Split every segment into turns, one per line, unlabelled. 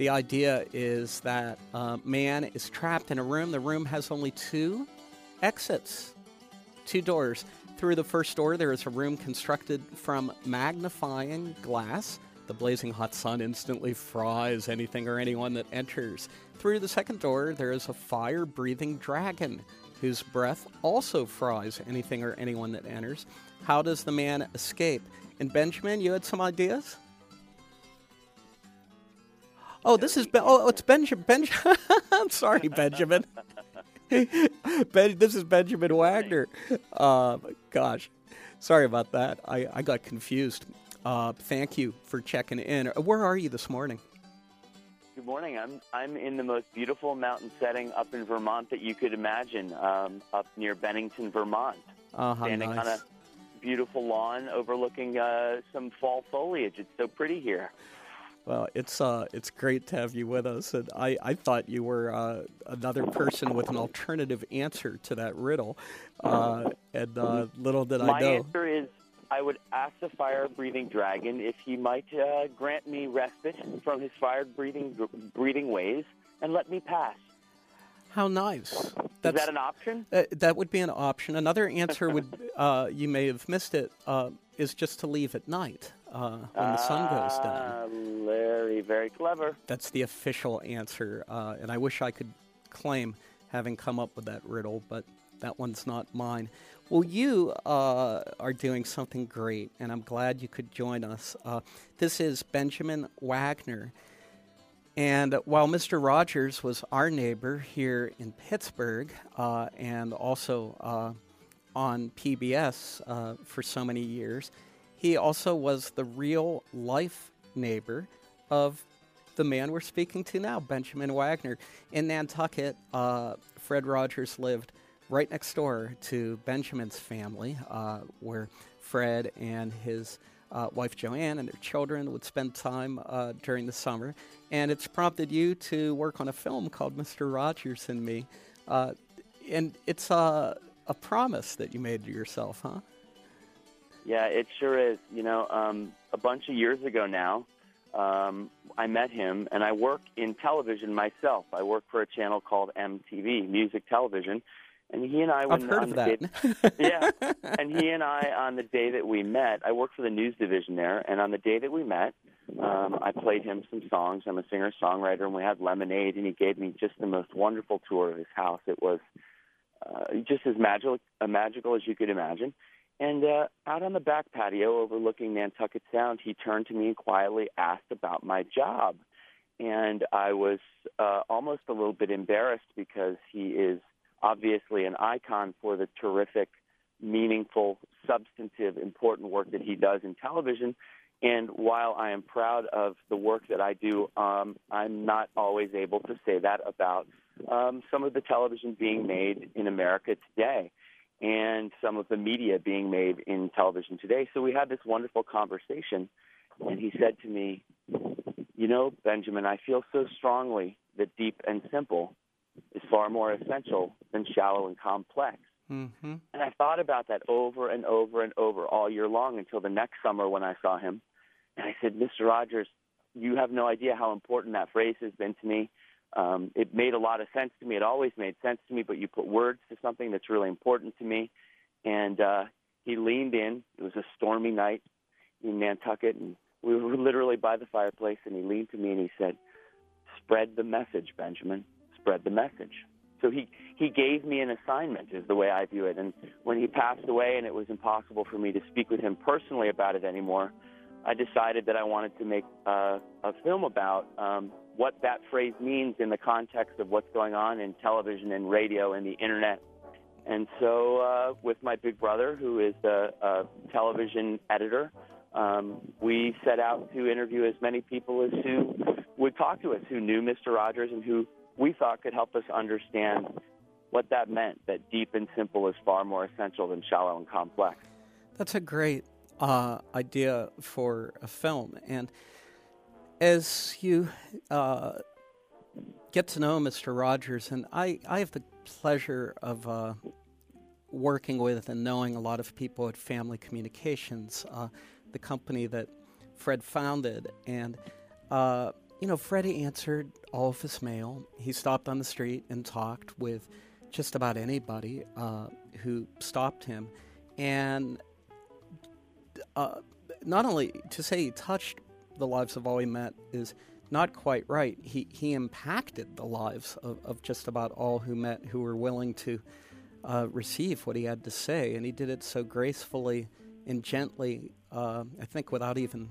The idea is that man is trapped in a room. The room has only two exits, two doors. Through the first door, there is a room constructed from magnifying glass. The blazing hot sun instantly fries anything or anyone that enters. Through the second door, there is a fire-breathing dragon whose breath also fries anything or anyone that enters. How does the man escape? And Benjamin, you had some ideas? Oh, this is it's Benjamin. I'm sorry, Benjamin. This is Benjamin Wagner. Gosh, sorry about that. I got confused. Thank you for checking in. Where are you this morning?
Good morning. I'm in the most beautiful mountain setting up in Vermont that you could imagine, up near Bennington, Vermont. Standing
nice.
on a beautiful lawn overlooking some fall foliage. It's so pretty here.
Well, it's great to have you with us, and I thought you were another person with an alternative answer to that riddle, and little did I know.
My answer is I would ask the fire-breathing dragon if he might grant me respite from his fire-breathing ways and let me pass.
How nice.
Is that an option?
That would be an option. Another answer would, you may have missed it, is just to leave at night when the sun goes down.
Very, very clever.
That's the official answer, and I wish I could claim having come up with that riddle, but that one's not mine. Well, you are doing something great, and I'm glad you could join us. This is Benjamin Wagner. And while Mr. Rogers was our neighbor here in Pittsburgh and also on PBS for so many years, he also was the real-life neighbor of the man we're speaking to now, Benjamin Wagner. In Nantucket, Fred Rogers lived right next door to Benjamin's family, where Fred and his wife Joanne and their children would spend time during the summer. And it's prompted you to work on a film called Mr. Rogers and Me. And it's a promise that you made to yourself, huh?
Yeah, it sure is. You know, a bunch of years ago now, I met him, and I work in television myself. I work for a channel called MTV, Music Television. And he and I,
I've heard of that.
Yeah, and he and I, on the day that we met, I work for the news division there, and on the day that we met, I played him some songs. I'm a singer-songwriter, and we had lemonade, and he gave me just the most wonderful tour of his house. It was just as magical as you could imagine. And out on the back patio overlooking Nantucket Sound, he turned to me and quietly asked about my job. And I was almost a little bit embarrassed because he is obviously an icon for the terrific, meaningful, substantive, important work that he does in television. And while I am proud of the work that I do, I'm not always able to say that about some of the television being made in America today and some of the media being made in television today. So we had this wonderful conversation, and he said to me, you know, Benjamin, I feel so strongly that deep and simple is far more essential than shallow and complex.
Mm-hmm.
And I thought about that over and over and over all year long until the next summer when I saw him. And I said, Mr. Rogers, you have no idea how important that phrase has been to me. It made a lot of sense to me. It always made sense to me, but you put words to something that's really important to me. And he leaned in. It was a stormy night in Nantucket, and we were literally by the fireplace, and he leaned to me and he said, spread the message, Benjamin. Spread the message. So he gave me an assignment is the way I view it. And when he passed away and it was impossible for me to speak with him personally about it anymore, I decided that I wanted to make a film about what that phrase means in the context of what's going on in television and radio and the Internet. And so with my big brother, who is a television editor, we set out to interview as many people as who would talk to us, who knew Mr. Rogers and who we thought could help us understand what that meant, that deep and simple is far more essential than shallow and complex.
That's a great idea for a film. And as you get to know Mr. Rogers, and I have the pleasure of working with and knowing a lot of people at Family Communications, the company that Fred founded. And Freddie answered all of his mail. He stopped on the street and talked with just about anybody who stopped him. And not only to say he touched the lives of all he met is not quite right. He impacted the lives of just about all who met, who were willing to receive what he had to say. And he did it so gracefully and gently, I think without even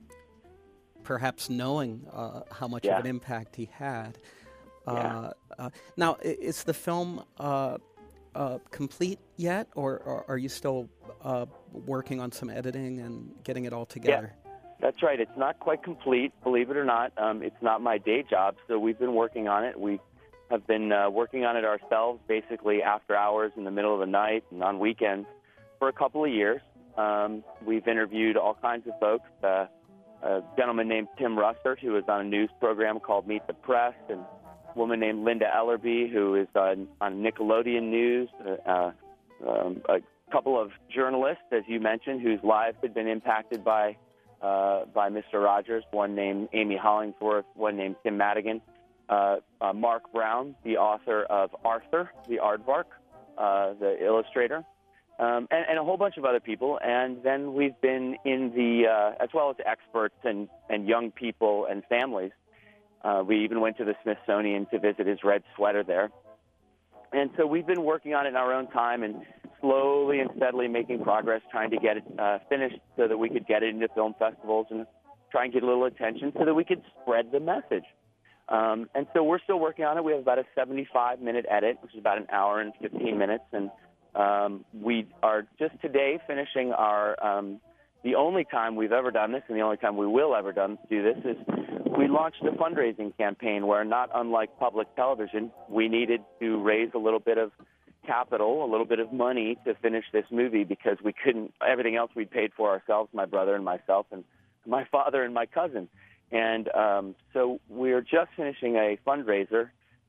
perhaps knowing how much of an impact he had. Now, is the film complete yet, or are you still working on some editing and getting it all together?
Yeah, that's right. It's not quite complete, believe it or not. It's not my day job, so we've been working on it. We have been working on it ourselves, basically after hours, in the middle of the night, and on weekends for a couple of years. We've interviewed all kinds of folks. A gentleman named Tim Russert, who was on a news program called Meet the Press, and a woman named Linda Ellerby, who is on Nickelodeon News, a couple of journalists, as you mentioned, whose lives had been impacted by Mr. Rogers, one named Amy Hollingsworth, one named Tim Madigan, Mark Brown, the author of Arthur, the Aardvark, the illustrator, and a whole bunch of other people. And then we've been in the, as well as experts and young people and families. We even went to the Smithsonian to visit his red sweater there. And so we've been working on it in our own time and slowly and steadily making progress, trying to get it finished so that we could get it into film festivals and try and get a little attention so that we could spread the message. And so we're still working on it. We have about a 75-minute edit, which is about an hour and 15 minutes. And we are just today finishing our, the only time we've ever done this and the only time we will ever do this is we launched a fundraising campaign where, not unlike public television, we needed to raise a little bit of capital, a little bit of money to finish this movie because we couldn't, everything else we'd paid for ourselves, my brother and myself and my father and my cousin. And so we're just finishing a fundraiser.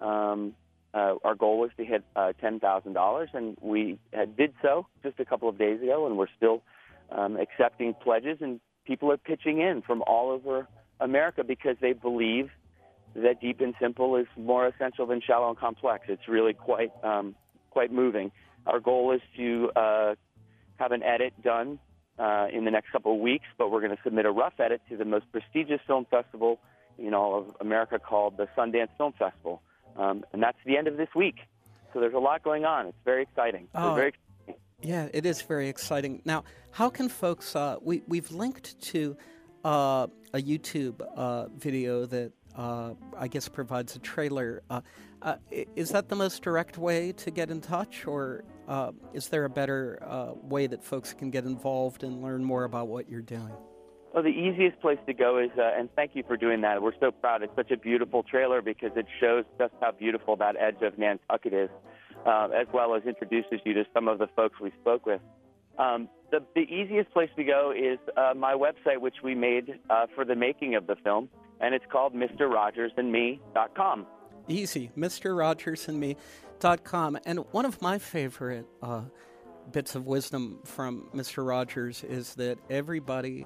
Our goal was to hit $10,000, and we did so just a couple of days ago, and we're still accepting pledges, and people are pitching in from all over America because they believe that Deep and Simple is more essential than Shallow and Complex. It's really quite moving. Our goal is to have an edit done in the next couple of weeks, but we're going to submit a rough edit to the most prestigious film festival in all of America called the Sundance Film Festival. And that's the end of this week. So there's a lot going on. It's very exciting.
Yeah, it is very exciting. Now, how can folks, we've linked to a YouTube video that I guess provides a trailer. Is that the most direct way to get in touch, or is there a better way that folks can get involved and learn more about what you're doing?
Well, the easiest place to go is, and thank you for doing that. We're so proud. It's such a beautiful trailer because it shows just how beautiful that edge of Nantucket is, as well as introduces you to some of the folks we spoke with. The easiest place to go is my website, which we made for the making of the film, and it's called MrRogersandMe.com.
Easy, MrRogersandMe.com. And one of my favorite bits of wisdom from Mr. Rogers is that everybody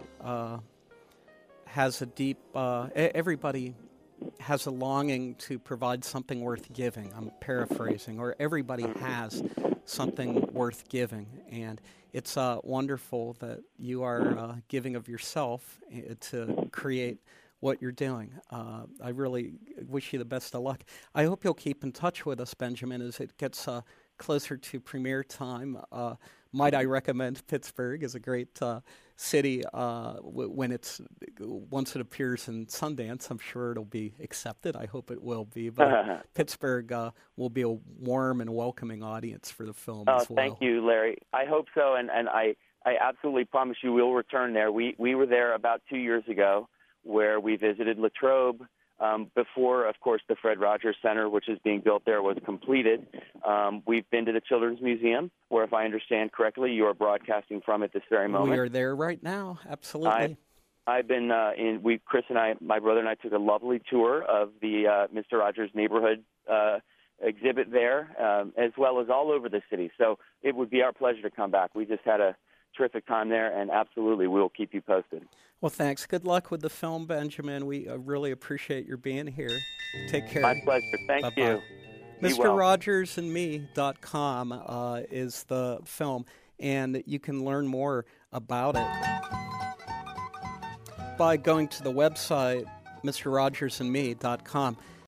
has a deep, everybody has a longing to provide something worth giving. I'm paraphrasing, or everybody has something worth giving. And it's wonderful that you are giving of yourself to create what you're doing. I really wish you the best of luck. I hope you'll keep in touch with us, Benjamin, as it gets closer to premiere time. Might I recommend Pittsburgh is a great city when once it appears in Sundance. I'm sure it'll be accepted. I hope it will be. But Pittsburgh will be a warm and welcoming audience for the film as well.
Thank you, Larry. I hope so, and I absolutely promise you we'll return there. We were there about 2 years ago, where we visited Latrobe before, of course, the Fred Rogers Center, which is being built there, was completed. We've been to the Children's Museum, where, if I understand correctly, you are broadcasting from at this very moment.
We are there right now, absolutely.
I've been Chris and I, my brother and I, took a lovely tour of the Mr. Rogers neighborhood exhibit there, as well as all over the city. So it would be our pleasure to come back. We just had a terrific time there, and absolutely, we'll keep you posted.
Well, thanks. Good luck with the film, Benjamin. We really appreciate your being here. Take care.
My pleasure. Thank
Bye-bye.
you. Be well.
MrRogersandMe.com is the film, and you can learn more about it by going to the website, MrRogersandMe.com.